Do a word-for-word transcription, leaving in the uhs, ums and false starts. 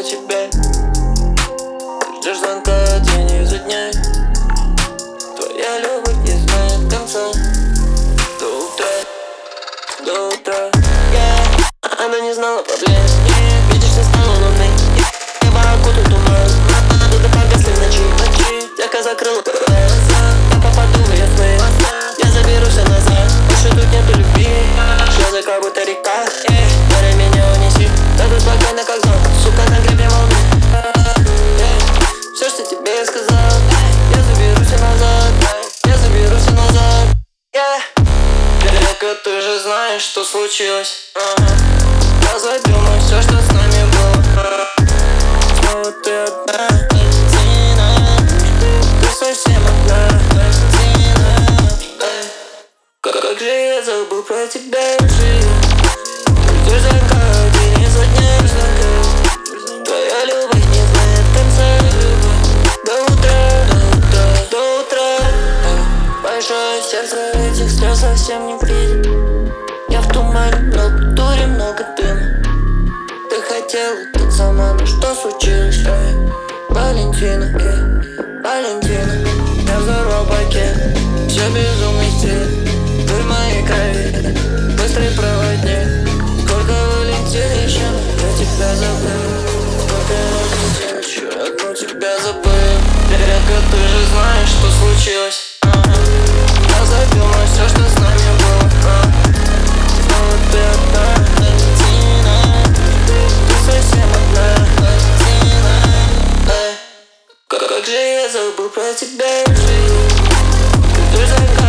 тебя. Ждешь звонка день изо дня. Твоя любовь не знает конца. До утра, до утра, yeah. Она не знала проблем, yeah. Видишь, не стала луны, yeah. Небо окутал туман. Надо погасли в ночи, ночи. Тихо закрыла глаза. Я попаду в ее сны. Я заберусь назад. Больше тут нету любви. Слезы как будто река, yeah. Море меня унеси. Буду спокойно как зон, сука, на гребне волны, yeah. Все, что тебе я сказал, я заберусь назад. Я заберусь назад, yeah. Далеко, ты же знаешь, что случилось, ага. Я задумаю все, что с нами было. Снова ты одна, Валентина. Ты совсем одна, Валентина. Как же я забыл про тебя, ты закат, день изо дня. Твоя любовь не знает конца. До утра, до утра, до утра. Большое сердце, этих слез совсем не вредит. Я в тумане, много дури, много дыма. Ты хотела так сама, но что случилось? Эй, Валентина, эй, Валентина. Я взорвал пакет, все безумный стиль. Ты в моей крови, быстрый проводник. Сколько Валентин еще, я тебя забыл. Сколько Валентин еще, одну тебя забыл. Редко, ты же знаешь, что случилось, ага. Я забил на все, что с нами было, а. Снова ты одна, Валентина. Ты совсем одна, Валентина, эй. Как же я забыл про тебя, ты закат.